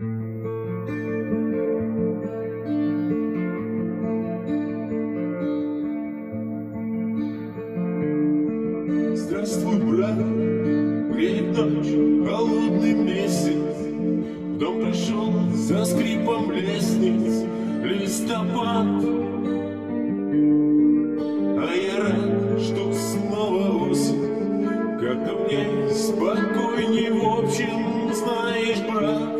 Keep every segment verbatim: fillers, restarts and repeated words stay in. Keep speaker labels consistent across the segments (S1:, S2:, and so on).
S1: Здравствуй, брат, греет ночь, холодный месяц. В дом пришел за скрипом лестниц листопад. А я рад, что снова осень. Как-то мне спокойней, в общем, знаешь, брат.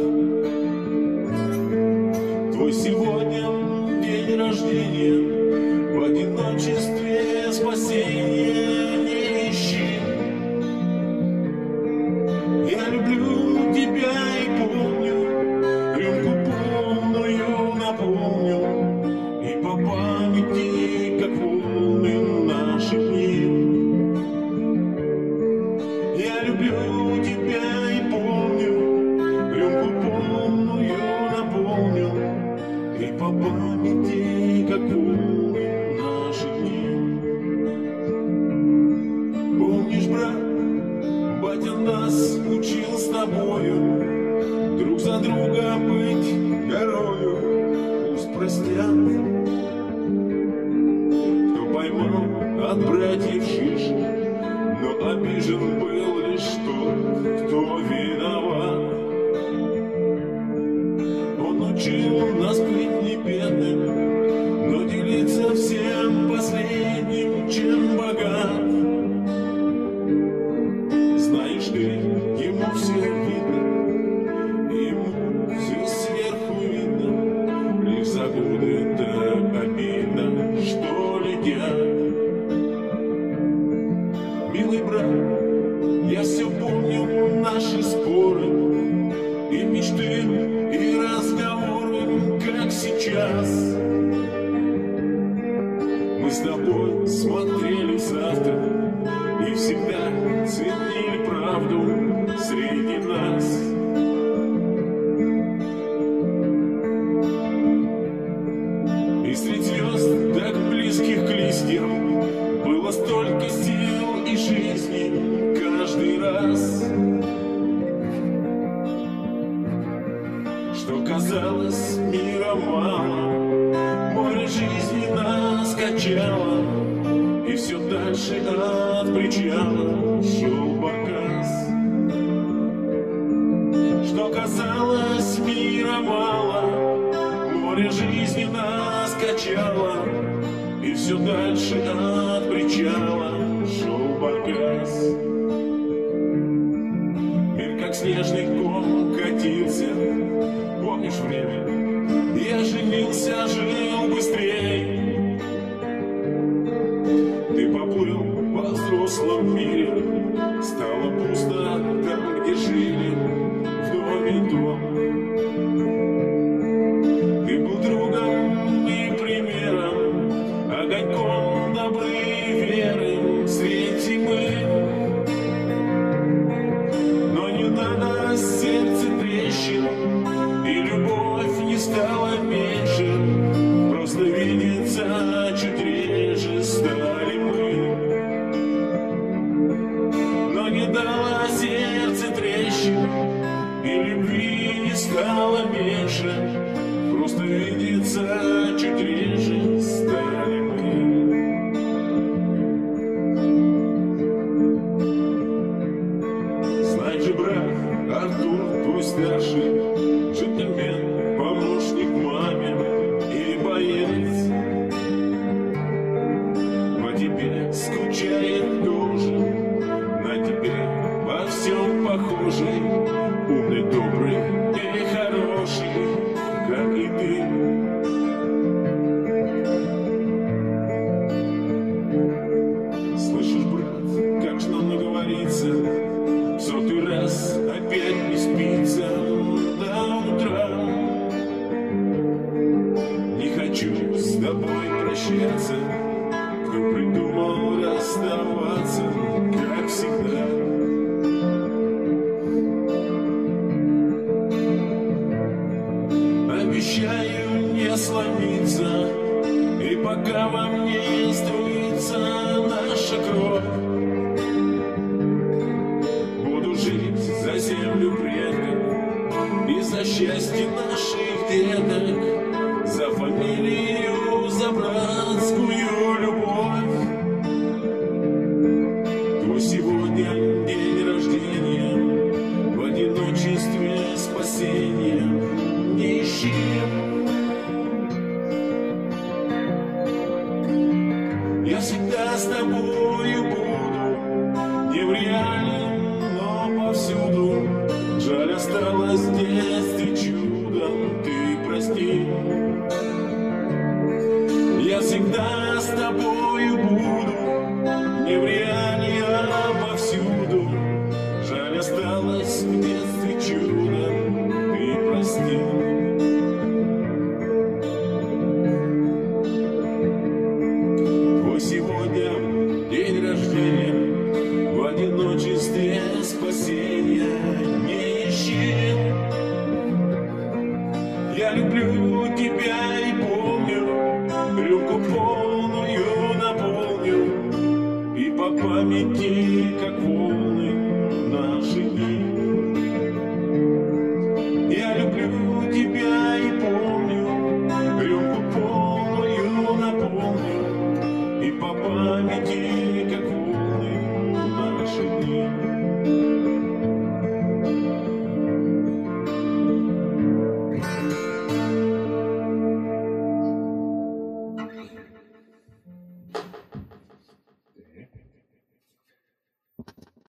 S1: Твой сегодня день рождения, в одиночестве спасения не ищи. Я люблю тебя и помню, рюмку полную наполню, и по памяти, как волны наши дни. Я люблю тебя и помню, рюмку полную наполню, и по памяти, как волны наши дни. Помнишь, брат, батя нас учил с тобою друг за друга быть горою. Пусть простят, кто поймал от братьев шиш, но обижен был лишь тот, кто виноват. Он учил нас быть не бедным, но делиться всем последним, чем богат. Знаешь ты, ему все видно, ему все сверху видно, лишь за годы так обидно, что летят. Милый брат, я все помню наши споры и мечты, и разговоры, как сейчас. Мы с тобой смотрели завтра и всегда ценили правду среди нас. И среди звезд, так близких к листьям, было столько сил и жизни каждый раз, что казалось, мира мало. Море жизни нас качало, и все дальше от причала шел баркас. Что казалось, мира мало. Море жизни нас качало, и все дальше от причала шел баркас. Мир как снежный ком катился. Помнишь время? Я женился, жил быстрей. Ты поплыл во взрослом мире, стало пусто там, где жили, в доме дом. Ты был другом и примером, огоньком доброй веры средь зимы. Но не надо сердце трещин, и любовь не стала меньше, просто видится чуть реже стали мы. Но не дало сердце трещин, и любви не стало меньше, просто видится чуть реже стали мы. Знай же, брат, Артур, твой старший, джентльмен, помощник маме и боец, по тебе скучает тоже, на тебе во всем похожий, умный, добрый и хороший, как и ты. Слышишь, брат, как же нам наговориться, в сотый раз опять не спится до утра. Не хочу с тобой прощаться, кто придумал расставаться, как всегда. Обещаю не сломиться, и пока во мне струится наша кровь, буду жить за землю предков и за счастье Я всегда с тобою буду, не в реальном, но повсюду. Жаль, осталось в детстве чудом, ты прости. Я всегда с тобою буду.